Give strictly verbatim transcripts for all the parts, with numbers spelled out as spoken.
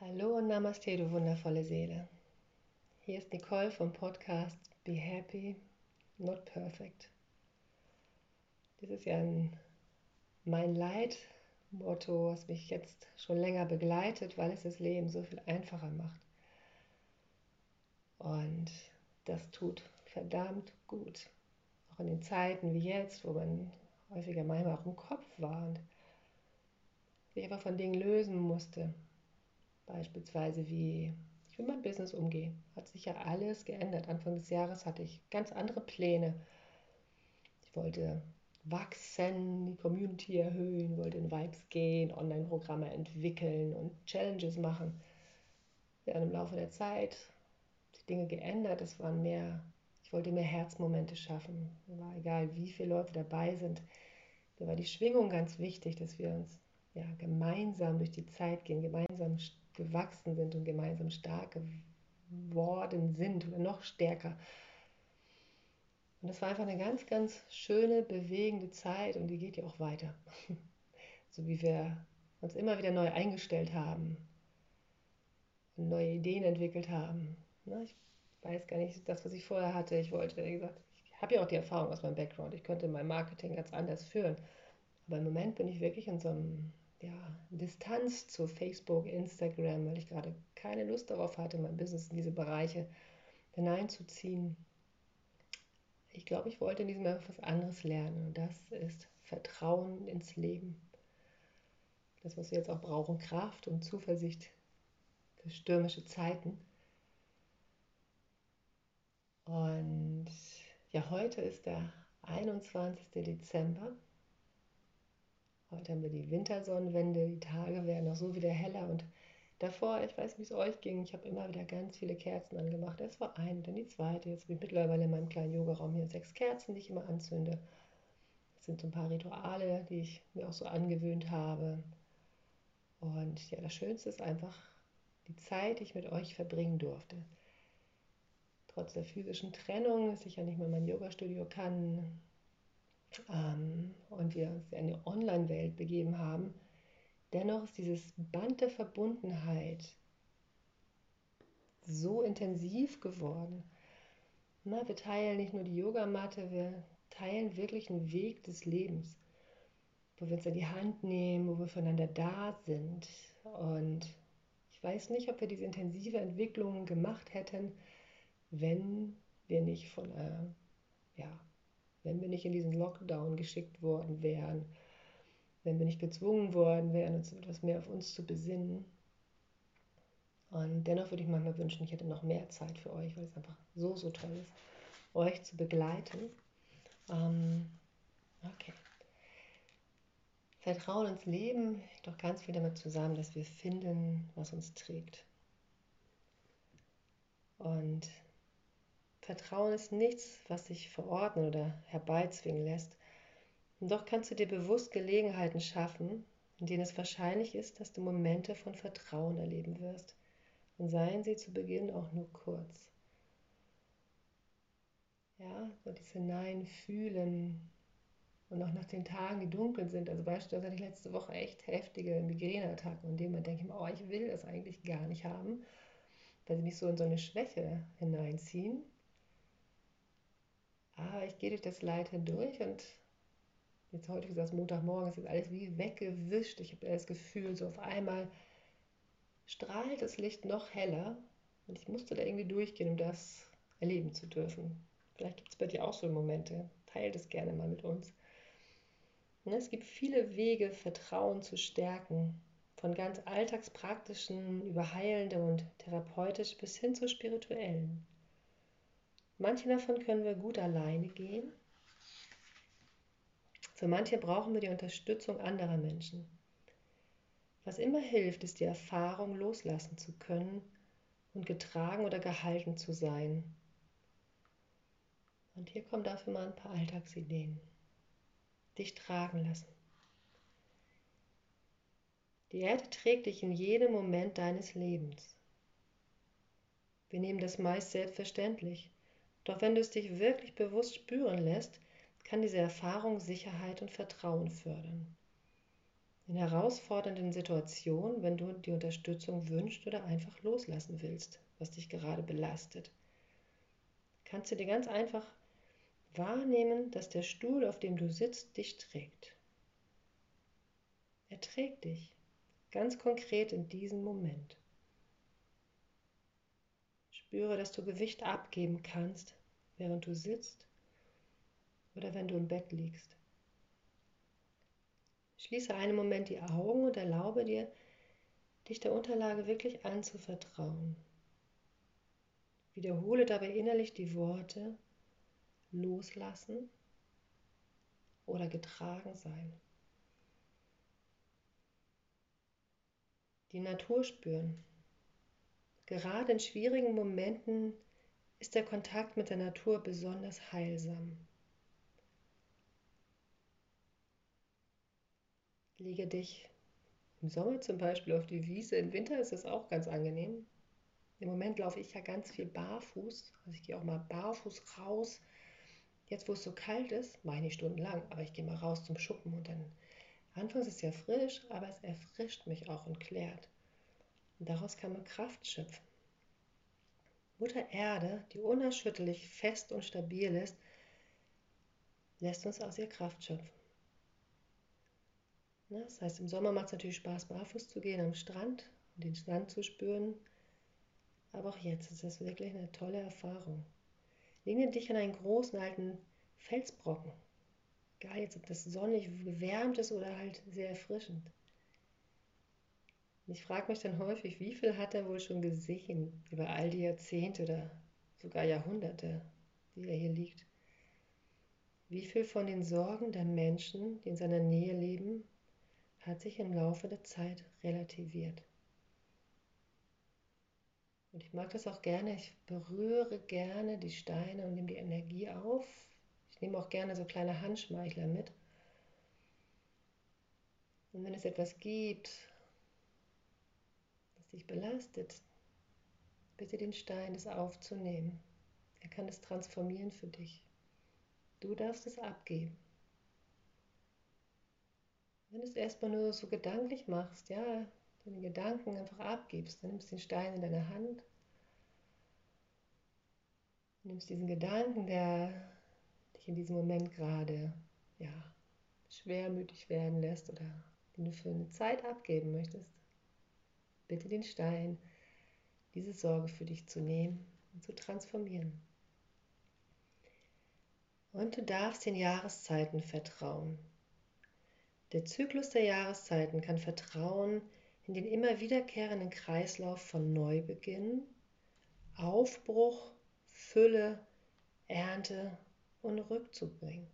Hallo und Namaste, du wundervolle Seele. Hier ist Nicole vom Podcast Be Happy, Not Perfect. Das ist ja ein, mein Leitmotto, was mich jetzt schon länger begleitet, weil es das Leben so viel einfacher macht. Und das tut verdammt gut. Auch in den Zeiten wie jetzt, wo man häufiger manchmal auch im Kopf war und sich einfach von Dingen lösen musste. Beispielsweise wie ich mit meinem Business umgehe. Hat sich ja alles geändert. Anfang des Jahres hatte ich ganz andere Pläne. Ich wollte wachsen, die Community erhöhen, wollte in Vibes gehen, Online-Programme entwickeln und Challenges machen. Ja, und im Laufe der Zeit haben sich Dinge geändert. Es waren mehr, ich wollte mehr Herzmomente schaffen. Mir war egal, wie viele Leute dabei sind. Da war die Schwingung ganz wichtig, dass wir uns ja, gemeinsam durch die Zeit gehen, gemeinsam gewachsen sind und gemeinsam stark geworden sind oder noch stärker. Und das war einfach eine ganz, ganz schöne, bewegende Zeit und die geht ja auch weiter. So wie wir uns immer wieder neu eingestellt haben und neue Ideen entwickelt haben. Ich weiß gar nicht, das, was ich vorher hatte, ich wollte, wie gesagt, ich habe ja auch die Erfahrung aus meinem Background, ich könnte mein Marketing ganz anders führen. Aber im Moment bin ich wirklich in so einem ja, Distanz zu Facebook, Instagram, weil ich gerade keine Lust darauf hatte, mein Business in diese Bereiche hineinzuziehen. Ich glaube, ich wollte in diesem Jahr was anderes lernen und das ist Vertrauen ins Leben. Das, was wir jetzt auch brauchen, Kraft und Zuversicht für stürmische Zeiten. Und ja, heute ist der einundzwanzigste Dezember. Heute haben wir die Wintersonnenwende, die Tage werden auch so wieder heller und davor, ich weiß, wie es euch ging, ich habe immer wieder ganz viele Kerzen angemacht. Erst war eine, dann die zweite, jetzt habe ich mittlerweile in meinem kleinen Yogaraum hier sechs Kerzen, die ich immer anzünde. Das sind so ein paar Rituale, die ich mir auch so angewöhnt habe. Und ja, das Schönste ist einfach die Zeit, die ich mit euch verbringen durfte. Trotz der physischen Trennung, dass ich ja nicht mehr mein Yoga-Studio kann, ähm, und wir uns in die Online-Welt begeben haben, dennoch ist dieses Band der Verbundenheit so intensiv geworden. Na, wir teilen nicht nur die Yogamatte, wir teilen wirklich einen Weg des Lebens, wo wir uns in die Hand nehmen, wo wir füreinander da sind. Und ich weiß nicht, ob wir diese intensive Entwicklung gemacht hätten, wenn wir nicht von, äh, ja, wenn wir nicht in diesen Lockdown geschickt worden wären, wenn wir nicht gezwungen worden wären, uns etwas mehr auf uns zu besinnen. Und dennoch würde ich manchmal wünschen, ich hätte noch mehr Zeit für euch, weil es einfach so, so toll ist, euch zu begleiten. Ähm, okay. Vertrauen ins Leben hängt doch ganz viel damit zusammen, dass wir finden, was uns trägt. Und Vertrauen ist nichts, was sich verordnen oder herbeizwingen lässt. Und doch kannst du dir bewusst Gelegenheiten schaffen, in denen es wahrscheinlich ist, dass du Momente von Vertrauen erleben wirst. Und seien sie zu Beginn auch nur kurz. Ja, so dieses Hineinfühlen und auch nach den Tagen, die dunkel sind. Also beispielsweise hatte ich letzte Woche echt heftige Migräneattacken, in denen man denkt, oh, ich will das eigentlich gar nicht haben, weil sie mich so in so eine Schwäche hineinziehen. Aber ich gehe durch das Leid hindurch und jetzt heute gesagt, Montagmorgen ist jetzt alles wie weggewischt. Ich habe das Gefühl, so auf einmal strahlt das Licht noch heller und ich musste da irgendwie durchgehen, um das erleben zu dürfen. Vielleicht gibt es bei dir auch so Momente. Teil das gerne mal mit uns. Und es gibt viele Wege, Vertrauen zu stärken. Von ganz alltagspraktischen über heilende und therapeutisch bis hin zu spirituellen. Manche davon können wir gut alleine gehen. Für manche brauchen wir die Unterstützung anderer Menschen. Was immer hilft, ist die Erfahrung, loslassen zu können und getragen oder gehalten zu sein. Und hier kommen dafür mal ein paar Alltagsideen. Dich tragen lassen. Die Erde trägt dich in jedem Moment deines Lebens. Wir nehmen das meist selbstverständlich. Doch wenn du es dich wirklich bewusst spüren lässt, kann diese Erfahrung Sicherheit und Vertrauen fördern. In herausfordernden Situationen, wenn du die Unterstützung wünschst oder einfach loslassen willst, was dich gerade belastet, kannst du dir ganz einfach wahrnehmen, dass der Stuhl, auf dem du sitzt, dich trägt. Er trägt dich, ganz konkret in diesem Moment. Spüre, dass du Gewicht abgeben kannst, während du sitzt oder wenn du im Bett liegst. Schließe einen Moment die Augen und erlaube dir, dich der Unterlage wirklich anzuvertrauen. Wiederhole dabei innerlich die Worte loslassen oder getragen sein. Die Natur spüren. Gerade in schwierigen Momenten ist der Kontakt mit der Natur besonders heilsam. Lege dich im Sommer zum Beispiel auf die Wiese, im Winter ist es auch ganz angenehm. Im Moment laufe ich ja ganz viel barfuß, also ich gehe auch mal barfuß raus. Jetzt, wo es so kalt ist, mache ich nicht stundenlang, aber ich gehe mal raus zum Schuppen und dann, anfangs ist es ja frisch, aber es erfrischt mich auch und klärt. Und daraus kann man Kraft schöpfen. Mutter Erde, die unerschütterlich fest und stabil ist, lässt uns aus ihr Kraft schöpfen. Das heißt, im Sommer macht es natürlich Spaß, barfuß zu gehen am Strand und den Sand zu spüren. Aber auch jetzt ist es wirklich eine tolle Erfahrung. Lehne dich an einen großen alten Felsbrocken. Egal jetzt, ob das sonnig gewärmt ist oder halt sehr erfrischend. Und ich frage mich dann häufig, wie viel hat er wohl schon gesehen über all die Jahrzehnte oder sogar Jahrhunderte, die er hier liegt. Wie viel von den Sorgen der Menschen, die in seiner Nähe leben, hat sich im Laufe der Zeit relativiert. Und ich mag das auch gerne, ich berühre gerne die Steine und nehme die Energie auf. Ich nehme auch gerne so kleine Handschmeichler mit. Und wenn es etwas gibt, das dich belastet, bitte den Stein, es aufzunehmen. Er kann es transformieren für dich. Du darfst es abgeben. Wenn du es erstmal nur so gedanklich machst, ja, deine Gedanken einfach abgibst, dann nimmst du den Stein in deine Hand, nimmst diesen Gedanken, der dich in diesem Moment gerade, ja, schwermütig werden lässt oder den du für eine Zeit abgeben möchtest, bitte den Stein, diese Sorge für dich zu nehmen und zu transformieren. Und du darfst den Jahreszeiten vertrauen. Der Zyklus der Jahreszeiten kann Vertrauen in den immer wiederkehrenden Kreislauf von Neubeginn, Aufbruch, Fülle, Ernte und Rückzug bringen.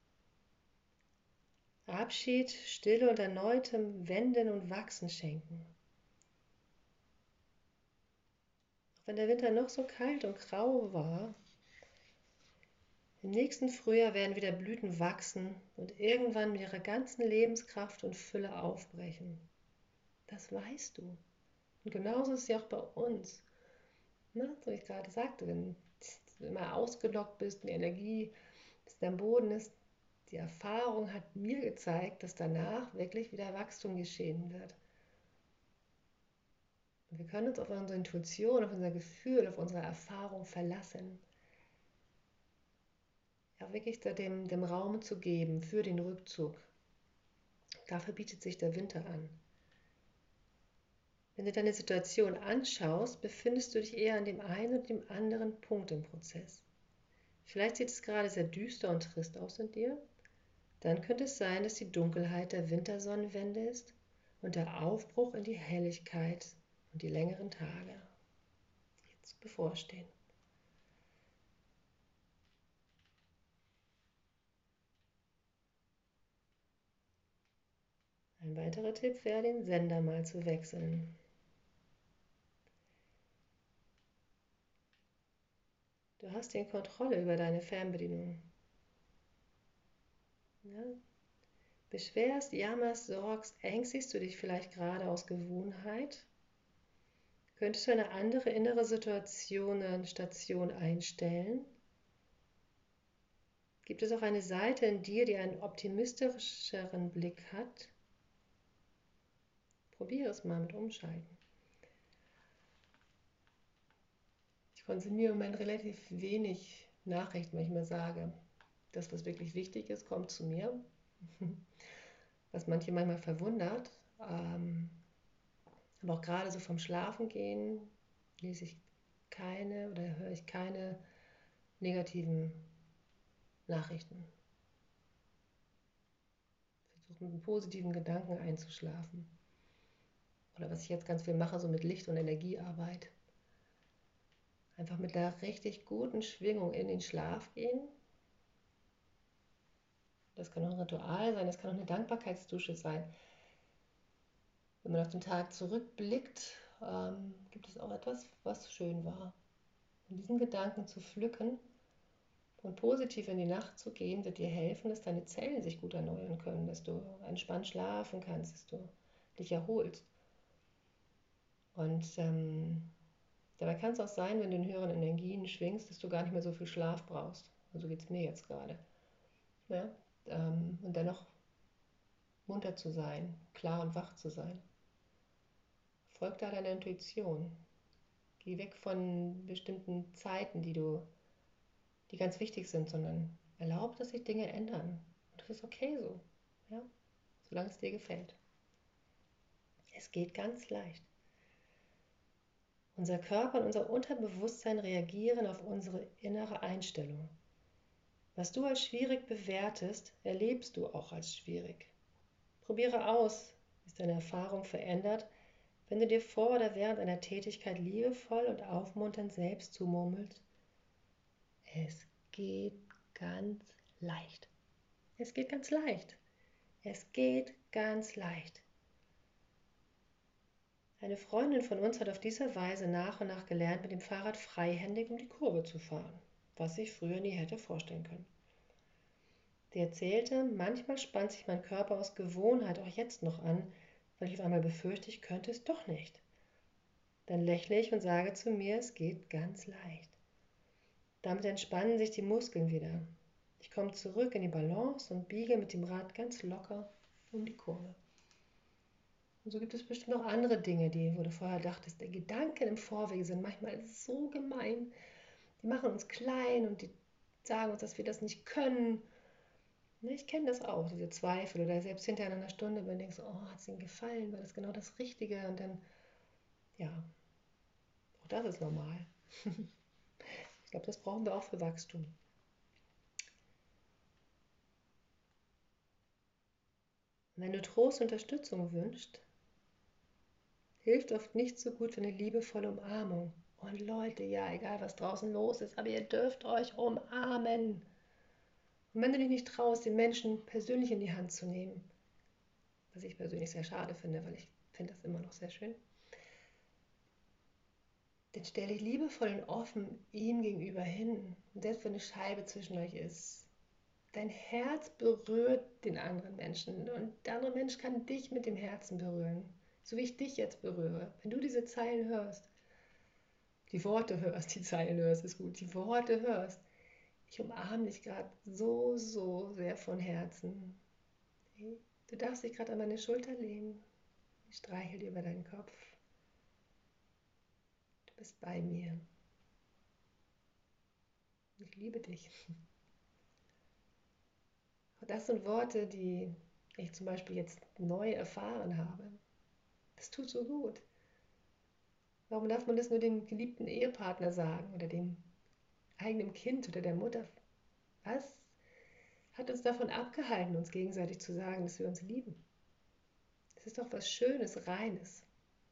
Abschied, Stille und erneutem Wenden und Wachsen schenken. Auch wenn der Winter noch so kalt und grau war, im nächsten Frühjahr werden wieder Blüten wachsen und irgendwann mit ihrer ganzen Lebenskraft und Fülle aufbrechen. Das weißt du. Und genauso ist es ja auch bei uns. Ne? So wie ich gerade sagte, wenn du immer ausgelockt bist und die Energie bis am Boden ist, die Erfahrung hat mir gezeigt, dass danach wirklich wieder Wachstum geschehen wird. Und wir können uns auf unsere Intuition, auf unser Gefühl, auf unsere Erfahrung verlassen. Ja, wirklich dem, dem Raum zu geben für den Rückzug. Dafür bietet sich der Winter an. Wenn du deine Situation anschaust, befindest du dich eher an dem einen und dem anderen Punkt im Prozess. Vielleicht sieht es gerade sehr düster und trist aus in dir. Dann könnte es sein, dass die Dunkelheit der Wintersonnenwende ist und der Aufbruch in die Helligkeit und die längeren Tage jetzt bevorstehen. Ein weiterer Tipp wäre, den Sender mal zu wechseln. Du hast die Kontrolle über deine Fernbedienung. Ja? Beschwerst, jammerst, sorgst, ängstigst du dich vielleicht gerade aus Gewohnheit? Könntest du eine andere innere Situation, eine Station einstellen? Gibt es auch eine Seite in dir, die einen optimistischeren Blick hat? Probiere es mal mit Umschalten. Ich konsumiere im Moment relativ wenig Nachrichten, weil ich mir sage, das, was wirklich wichtig ist, kommt zu mir. Was manche manchmal verwundert. Ähm, aber auch gerade so vom Schlafengehen lese ich keine oder höre ich keine negativen Nachrichten. Ich versuche mit einem positiven Gedanken einzuschlafen. Oder was ich jetzt ganz viel mache, so mit Licht- und Energiearbeit. Einfach mit einer richtig guten Schwingung in den Schlaf gehen. Das kann auch ein Ritual sein, das kann auch eine Dankbarkeitsdusche sein. Wenn man auf den Tag zurückblickt, ähm, gibt es auch etwas, was schön war. Und diesen Gedanken zu pflücken und positiv in die Nacht zu gehen, wird dir helfen, dass deine Zellen sich gut erneuern können, dass du entspannt schlafen kannst, dass du dich erholst. Und ähm, dabei kann es auch sein, wenn du in höheren Energien schwingst, dass du gar nicht mehr so viel Schlaf brauchst. Also geht es mir jetzt gerade. Ja? Ähm, und dennoch munter zu sein, klar und wach zu sein. Folg da deiner Intuition. Geh weg von bestimmten Zeiten, die du, die ganz wichtig sind, sondern erlaub, dass sich Dinge ändern. Und das ist okay so, ja? Solange es dir gefällt. Es geht ganz leicht. Unser Körper und unser Unterbewusstsein reagieren auf unsere innere Einstellung. Was du als schwierig bewertest, erlebst du auch als schwierig. Probiere aus, wie es deine Erfahrung verändert, wenn du dir vor oder während einer Tätigkeit liebevoll und aufmunternd selbst zumurmelst: Es geht ganz leicht. Es geht ganz leicht. Es geht ganz leicht. Eine Freundin von uns hat auf diese Weise nach und nach gelernt, mit dem Fahrrad freihändig um die Kurve zu fahren, was sich früher nie hätte vorstellen können. Sie erzählte, manchmal spannt sich mein Körper aus Gewohnheit auch jetzt noch an, weil ich auf einmal befürchte, ich könnte es doch nicht. Dann lächle ich und sage zu mir, es geht ganz leicht. Damit entspannen sich die Muskeln wieder. Ich komme zurück in die Balance und biege mit dem Rad ganz locker um die Kurve. Und so gibt es bestimmt noch andere Dinge, die, wo du vorher dachtest, der Gedanken im Vorwege sind manchmal so gemein. Die machen uns klein und die sagen uns, dass wir das nicht können. Ich kenne das auch, diese Zweifel oder selbst hinter einer Stunde, wenn du denkst, oh, hat es ihnen gefallen, war das genau das Richtige? Und dann, ja, auch das ist normal. Ich glaube, das brauchen wir auch für Wachstum. Und wenn du Trost und Unterstützung wünschst, hilft oft nicht so gut wie eine liebevolle Umarmung. Und Leute, ja, egal was draußen los ist, aber ihr dürft euch umarmen. Und wenn du dich nicht traust, den Menschen persönlich in die Hand zu nehmen, was ich persönlich sehr schade finde, weil ich finde das immer noch sehr schön, dann stell dich liebevoll und offen ihm gegenüber hin. Und selbst wenn eine Scheibe zwischen euch ist, dein Herz berührt den anderen Menschen und der andere Mensch kann dich mit dem Herzen berühren, so wie ich dich jetzt berühre. Wenn du diese Zeilen hörst, die Worte hörst, die Zeilen hörst, ist gut, die Worte hörst, ich umarme dich gerade so, so sehr von Herzen. Du darfst dich gerade an meine Schulter lehnen. Ich streichel dir über deinen Kopf. Du bist bei mir. Ich liebe dich. Und das sind Worte, die ich zum Beispiel jetzt neu erfahren habe. Das tut so gut. Warum darf man das nur dem geliebten Ehepartner sagen oder dem eigenen Kind oder der Mutter? Was hat uns davon abgehalten, uns gegenseitig zu sagen, dass wir uns lieben? Das ist doch was Schönes, Reines.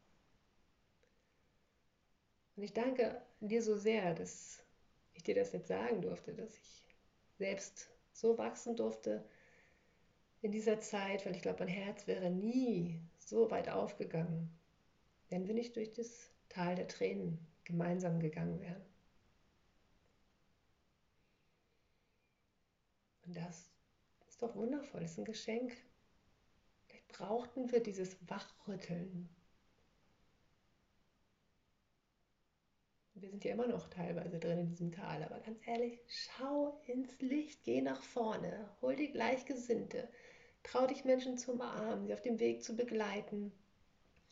Und ich danke dir so sehr, dass ich dir das jetzt sagen durfte, dass ich selbst so wachsen durfte in dieser Zeit, weil ich glaube, mein Herz wäre nie so weit aufgegangen, wenn wir nicht durch das Tal der Tränen gemeinsam gegangen wären. Und das ist doch wundervoll, das ist ein Geschenk. Vielleicht brauchten wir dieses Wachrütteln. Wir sind ja immer noch teilweise drin in diesem Tal, aber ganz ehrlich, schau ins Licht, geh nach vorne, hol die Gleichgesinnte, trau dich Menschen zu umarmen, sie auf dem Weg zu begleiten.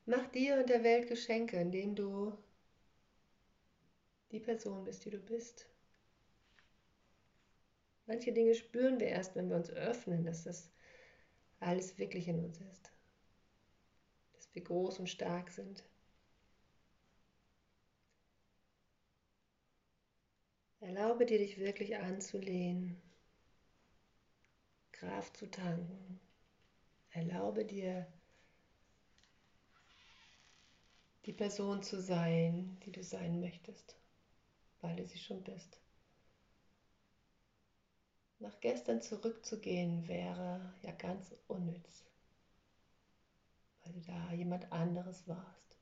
Mach dir und der Welt Geschenke, indem du die Person bist, die du bist. Manche Dinge spüren wir erst, wenn wir uns öffnen, dass das alles wirklich in uns ist. Dass wir groß und stark sind. Erlaube dir, dich wirklich anzulehnen, Kraft zu tanken. Erlaube dir, die Person zu sein, die du sein möchtest, weil du sie schon bist. Nach gestern zurückzugehen wäre ja ganz unnütz, weil du da jemand anderes warst.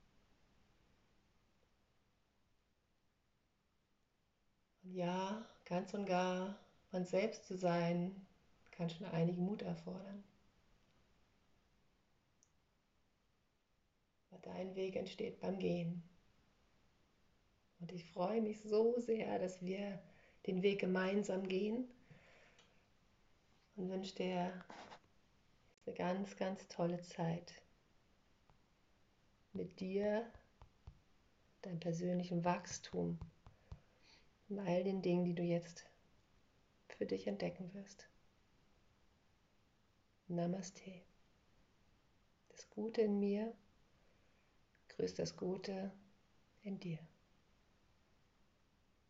Und ja, ganz und gar man selbst zu sein, kann schon einigen Mut erfordern. Aber dein Weg entsteht beim Gehen. Und ich freue mich so sehr, dass wir den Weg gemeinsam gehen und wünsche dir eine ganz, ganz tolle Zeit mit dir, deinem persönlichen Wachstum und all den Dingen, die du jetzt für dich entdecken wirst. Namaste. Das Gute in mir grüßt das Gute in dir.